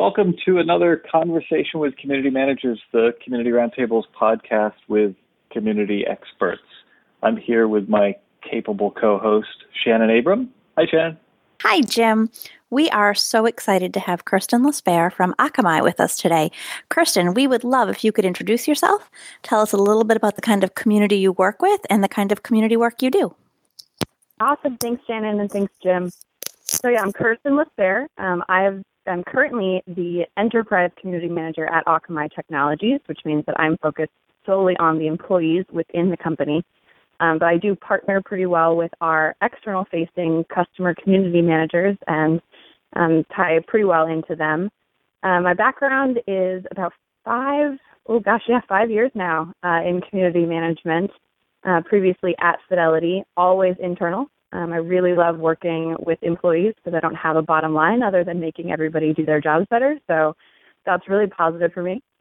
welcome to another Conversation with Community Managers, the Community Roundtables podcast with community experts. I'm here with my capable co-host, Shannon Abram. Hi, Shannon. Hi, Jim. We are so excited to have Kirsten Laspere from Akamai with us today. Kirsten, we would love if you could introduce yourself, tell us a little bit about the kind of community you work with and the kind of community work you do. Awesome. Thanks, Shannon, and thanks, Jim. I'm Kirsten Laspere. I'm currently the Enterprise Community Manager at Akamai Technologies, which means that I'm focused solely on the employees within the company. But I do partner pretty well with our external-facing customer community managers and tie pretty well into them. My background is about 5 years now in community management, previously at Fidelity, always internal. I really love working with employees because I don't have a bottom line other than making everybody do their jobs better. So that's really positive for me.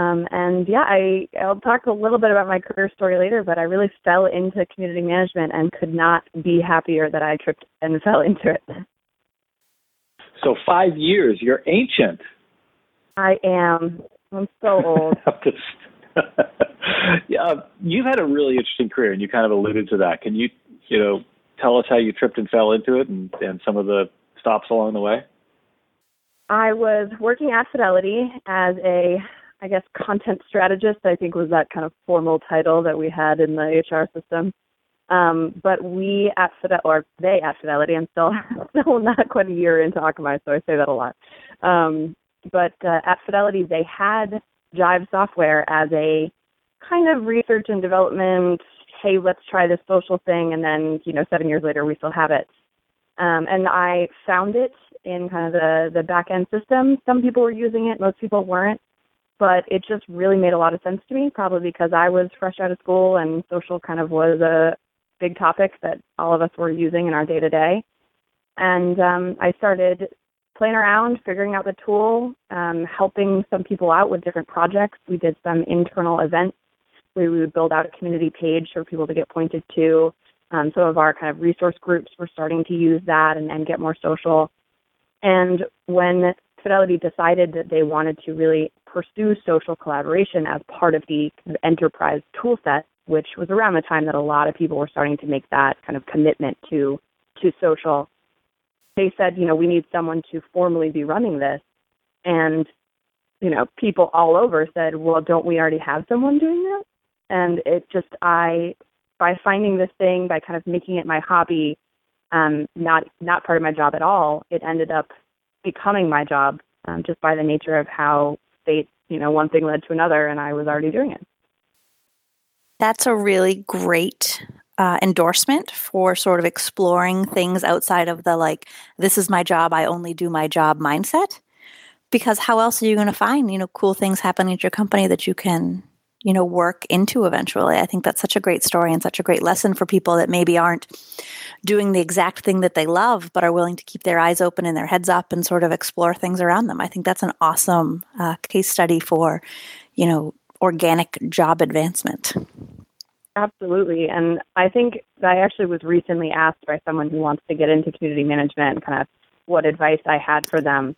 I'll talk a little bit about my career story later, but I really fell into community management and could not be happier that I tripped and fell into it. So 5 years, you're ancient. I am. I'm so old. Yeah, you've had a really interesting career, and you kind of alluded to that. Can you tell us how you tripped and fell into it and some of the stops along the way? I was working at Fidelity as a content strategist, I think was that kind of formal title that we had in the HR system. But they at Fidelity, I'm still not quite a year into Akamai, so I say that a lot. But at Fidelity, they had Jive software as a kind of research and development, hey, let's try this social thing, and then, 7 years later, we still have it. And I found it in kind of the back-end system. Some people were using it, most people weren't. But it just really made a lot of sense to me, probably because I was fresh out of school and social kind of was a big topic that all of us were using in our day-to-day. And I started playing around, figuring out the tool, helping some people out with different projects. We did some internal events where we would build out a community page for people to get pointed to. Some of our kind of resource groups were starting to use that and get more social. And when Fidelity decided that they wanted to really pursue social collaboration as part of the enterprise tool set, which was around the time that a lot of people were starting to make that kind of commitment to social. They said, we need someone to formally be running this. And, people all over said, well, don't we already have someone doing that? And it just, by finding this thing, by kind of making it my hobby, not part of my job at all, it ended up becoming my job just by the nature of how fate, one thing led to another, and I was already doing it. That's a really great endorsement for sort of exploring things outside of the this is my job, I only do my job mindset. Because how else are you going to find, cool things happening at your company that you can, work into eventually? I think that's such a great story and such a great lesson for people that maybe aren't doing the exact thing that they love, but are willing to keep their eyes open and their heads up and sort of explore things around them. I think that's an awesome case study for, organic job advancement. Absolutely. And I think I actually was recently asked by someone who wants to get into community management kind of what advice I had for them.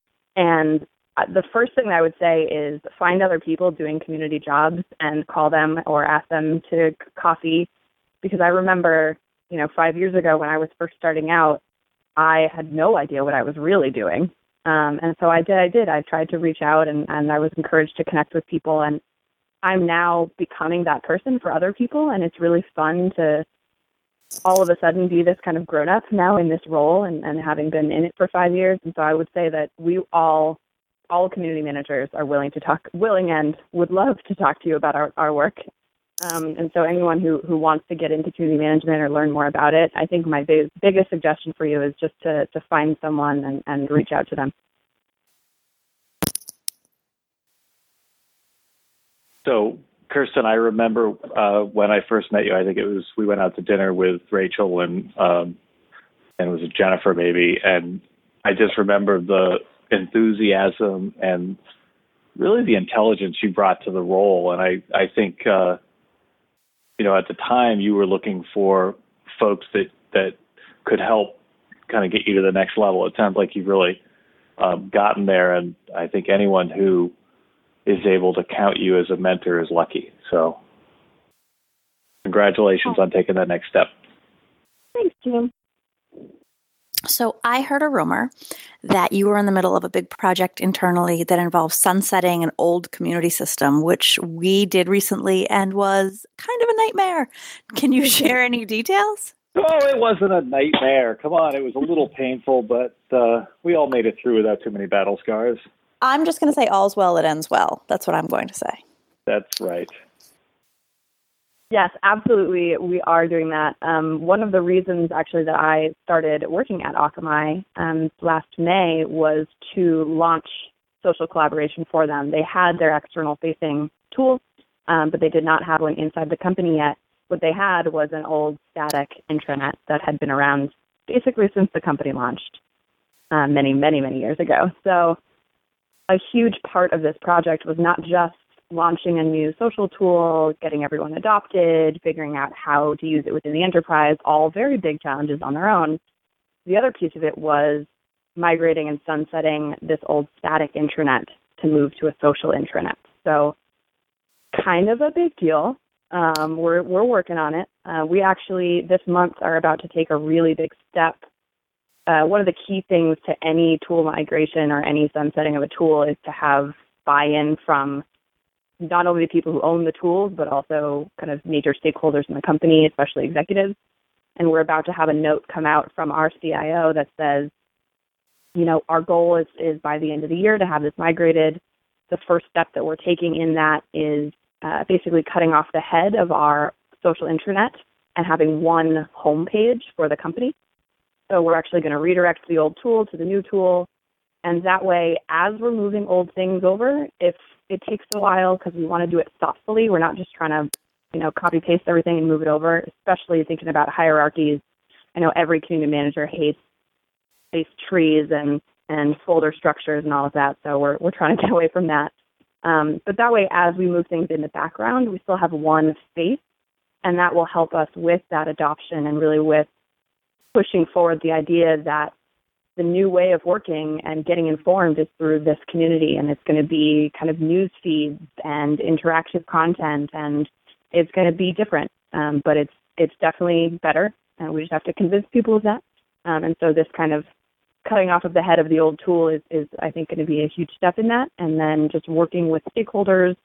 And the first thing I would say is find other people doing community jobs and call them or ask them to coffee. Because I remember, 5 years ago when I was first starting out, I had no idea what I was really doing. And so I did. I tried to reach out and I was encouraged to connect with people. And I'm now becoming that person for other people. And it's really fun to all of a sudden be this kind of grown-up now in this role and having been in it for 5 years. And so I would say that we all community managers are willing and would love to talk to you about our work. And so anyone who wants to get into community management or learn more about it, I think my biggest suggestion for you is just to find someone and reach out to them. So, Kirsten, I remember when I first met you, I think we went out to dinner with Rachel and it was Jennifer maybe, and I just remember the enthusiasm and really the intelligence you brought to the role. And I think, at the time you were looking for folks that could help kind of get you to the next level. It sounds like you really gotten there, and I think anyone who is able to count you as a mentor is lucky. So congratulations on taking that next step. Thanks, Jim. So I heard a rumor that you were in the middle of a big project internally that involves sunsetting an old community system, which we did recently and was kind of a nightmare. Can you share any details? Oh, it wasn't a nightmare. Come on, it was a little painful, but we all made it through without too many battle scars. I'm just going to say all's well that ends well. That's what I'm going to say. That's right. Yes, absolutely. We are doing that. One of the reasons, actually, that I started working at Akamai last May was to launch social collaboration for them. They had their external-facing tools, but they did not have one inside the company yet. What they had was an old static intranet that had been around basically since the company launched many, many, many years ago. So a huge part of this project was not just launching a new social tool, getting everyone adopted, figuring out how to use it within the enterprise, all very big challenges on their own. The other piece of it was migrating and sunsetting this old static intranet to move to a social intranet. So kind of a big deal. We're working on it. We actually, this month, are about to take a really big step. One of the key things to any tool migration or any sunsetting of a tool is to have buy-in from not only the people who own the tools, but also kind of major stakeholders in the company, especially executives. And we're about to have a note come out from our CIO that says, you know, our goal is by the end of the year to have this migrated. The first step that we're taking in that is basically cutting off the head of our social intranet and having one homepage for the company. So we're actually going to redirect the old tool to the new tool. And that way, as we're moving old things over, if it takes a while because we want to do it thoughtfully, we're not just trying to, you know, copy paste everything and move it over, especially thinking about hierarchies. I know every community manager hates trees and folder structures and all of that. So we're trying to get away from that. But that way, as we move things in the background, we still have one space, and that will help us with that adoption and really with pushing forward the idea that the new way of working and getting informed is through this community, and it's going to be kind of news feeds and interactive content, and it's going to be different, but it's definitely better, and we just have to convince people of that. And so this kind of cutting off of the head of the old tool is I think, going to be a huge step in that, and then just working with stakeholders,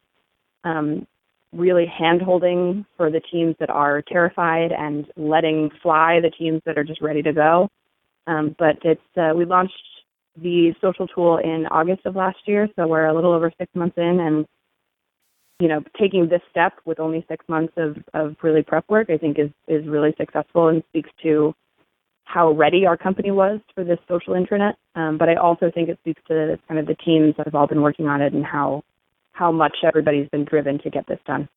really hand-holding for the teams that are terrified and letting fly the teams that are just ready to go. But we launched the social tool in August of last year, so we're a little over 6 months in, and you know, taking this step with only 6 months of really prep work, I think is really successful and speaks to how ready our company was for this social intranet. But I also think it speaks to kind of the teams that have all been working on it and how much everybody's been driven to get this done.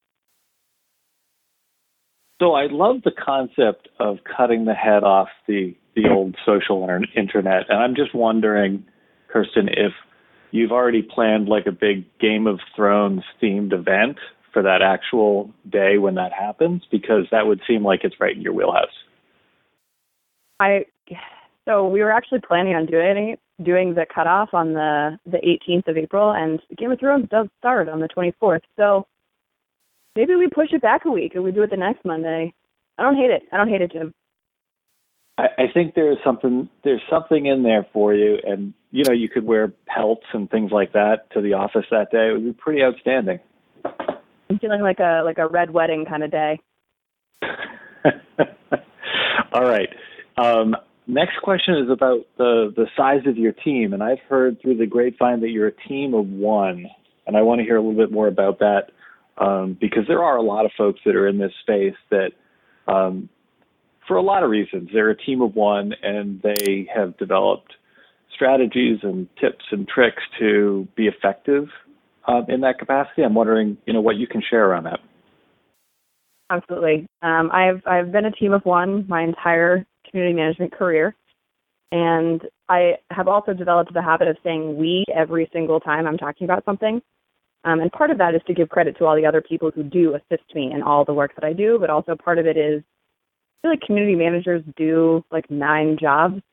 So I love the concept of cutting the head off the old social internet. And I'm just wondering, Kirsten, if you've already planned like a big Game of Thrones themed event for that actual day when that happens, because that would seem like it's right in your wheelhouse. So we were actually planning on doing the cutoff on the 18th of April, and Game of Thrones does start on the 24th. So maybe we push it back a week and we do it the next Monday. I don't hate it, Jim. I think there's something in there for you, and you know, you could wear pelts and things like that to the office that day. It would be pretty outstanding. I'm feeling like a red wedding kind of day. All right. Next question is about the size of your team, and I've heard through the grapevine that you're a team of one, and I want to hear a little bit more about that because there are a lot of folks that are in this space that for a lot of reasons, they're a team of one, and they have developed strategies and tips and tricks to be effective in that capacity. I'm wondering, you know, what you can share around that. Absolutely. I've been a team of one my entire community management career, and I have also developed the habit of saying we every single time I'm talking about something. And part of that is to give credit to all the other people who do assist me in all the work that I do, but also part of it is I feel like community managers do like 9 jobs,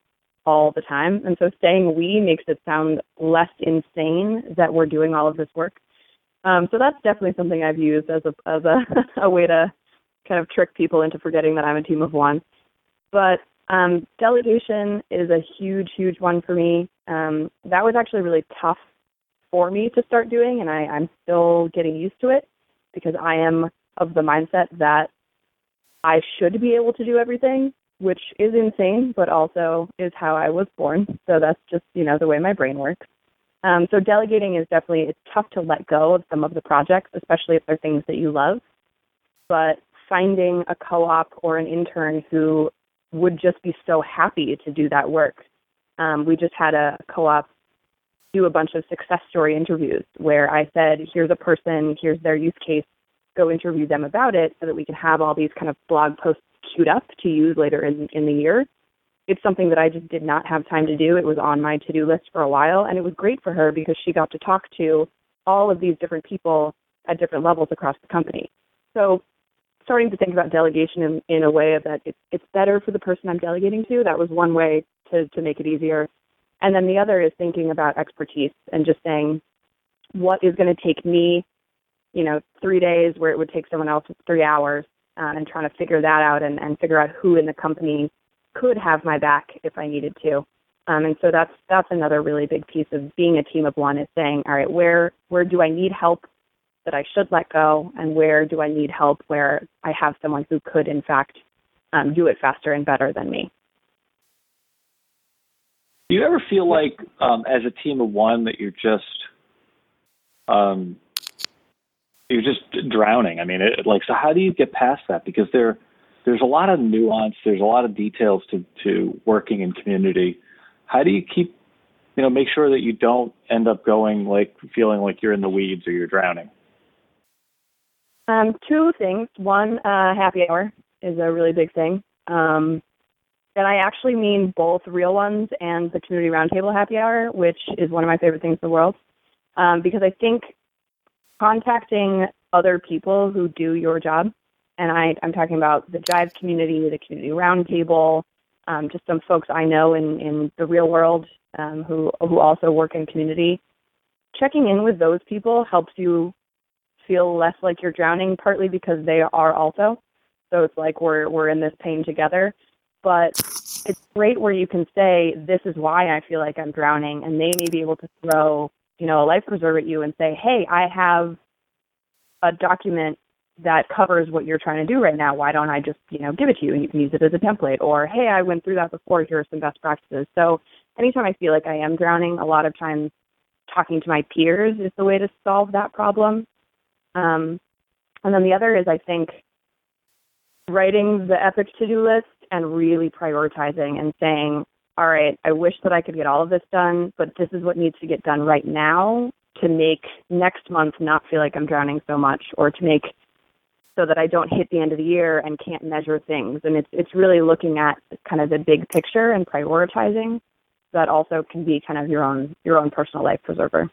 all the time. And so saying we makes it sound less insane that we're doing all of this work. So that's definitely something I've used as a way to kind of trick people into forgetting that I'm a team of one. But delegation is a huge, huge one for me. That was actually really tough for me to start doing, and I'm still getting used to it because I am of the mindset that I should be able to do everything, which is insane, but also is how I was born. So that's just, the way my brain works. So delegating is definitely, it's tough to let go of some of the projects, especially if they're things that you love. But finding a co-op or an intern who would just be so happy to do that work. We just had a co-op do a bunch of success story interviews where I said, here's a person, here's their use case, go interview them about it so that we can have all these kind of blog posts queued up to use later in the year. It's something that I just did not have time to do. It was on my to-do list for a while, and it was great for her because she got to talk to all of these different people at different levels across the company. So starting to think about delegation in a way that it's better for the person I'm delegating to, that was one way to make it easier. And then the other is thinking about expertise and just saying, what is going to take me, 3 days where it would take someone else 3 hours, and trying to figure that out and figure out who in the company could have my back if I needed to. And so that's another really big piece of being a team of one, is saying, all right, where do I need help that I should let go, and where do I need help where I have someone who could, in fact, do it faster and better than me. Do you ever feel like, as a team of one, that you're just drowning? I mean, so how do you get past that? Because there's a lot of nuance, there's a lot of details to working in community. How do you keep, make sure that you don't end up feeling like you're in the weeds or you're drowning? Two things. One, happy hour is a really big thing. And I actually mean both real ones and the Community Roundtable happy hour, which is one of my favorite things in the world. Because I think contacting other people who do your job, and I'm talking about the Jive community, the Community Roundtable, just some folks I know in the real world who also work in community. Checking in with those people helps you feel less like you're drowning, partly because they are also. So it's like we're in this pain together. But it's great where you can say, this is why I feel like I'm drowning, and they may be able to throw, a life preserver at you and say, hey, I have a document that covers what you're trying to do right now. Why don't I just, give it to you and you can use it as a template? Or, hey, I went through that before. Here are some best practices. So anytime I feel like I am drowning, a lot of times talking to my peers is the way to solve that problem. And then the other is, I think, writing the epic to-do list and really prioritizing and saying, all right, I wish that I could get all of this done, but this is what needs to get done right now to make next month not feel like I'm drowning so much, or to make so that I don't hit the end of the year and can't measure things. And it's really looking at kind of the big picture and prioritizing. That also can be kind of your own personal life preserver.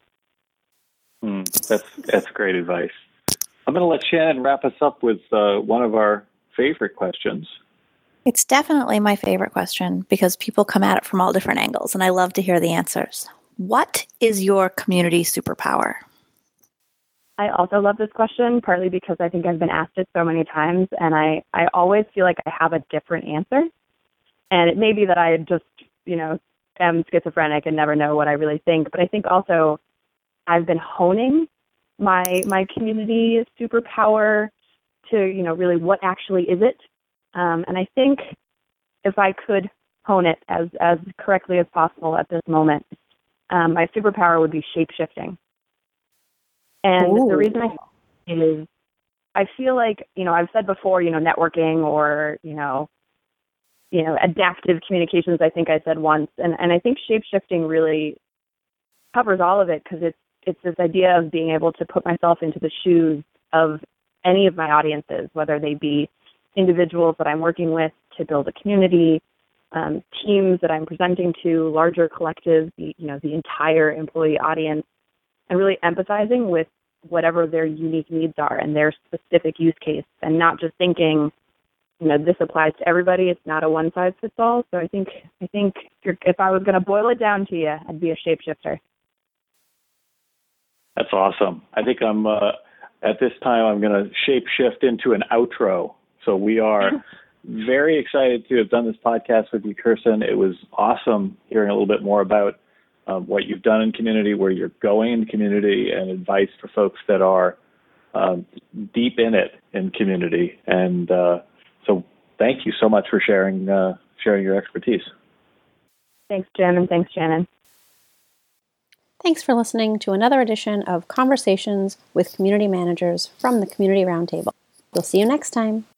That's great advice. I'm going to let Shannon wrap us up with one of our favorite questions. It's definitely my favorite question because people come at it from all different angles, and I love to hear the answers. What is your community superpower? I also love this question, partly because I think I've been asked it so many times, and I always feel like I have a different answer. And it may be that I just, am schizophrenic and never know what I really think, but I think also I've been honing my community superpower to, really what actually is it. And I think if I could hone it as correctly as possible at this moment, my superpower would be shape-shifting. And Ooh. The reason is I feel like, I've said before, networking or, adaptive communications, I think I said once. And I think shape-shifting really covers all of it, because it's this idea of being able to put myself into the shoes of any of my audiences, whether they be individuals that I'm working with to build a community, teams that I'm presenting to, larger collectives, the entire employee audience, and really empathizing with whatever their unique needs are and their specific use case, and not just thinking, this applies to everybody. It's not a one size fits all. So I think if I was going to boil it down to you, I'd be a shapeshifter. That's awesome. I think I'm at this time I'm going to shape shift into an outro. So we are very excited to have done this podcast with you, Kirsten. It was awesome hearing a little bit more about what you've done in community, where you're going in community, and advice for folks that are deep in it in community. And so thank you so much for sharing your expertise. Thanks, Jim, and thanks, Shannon. Thanks for listening to another edition of Conversations with Community Managers from the Community Roundtable. We'll see you next time.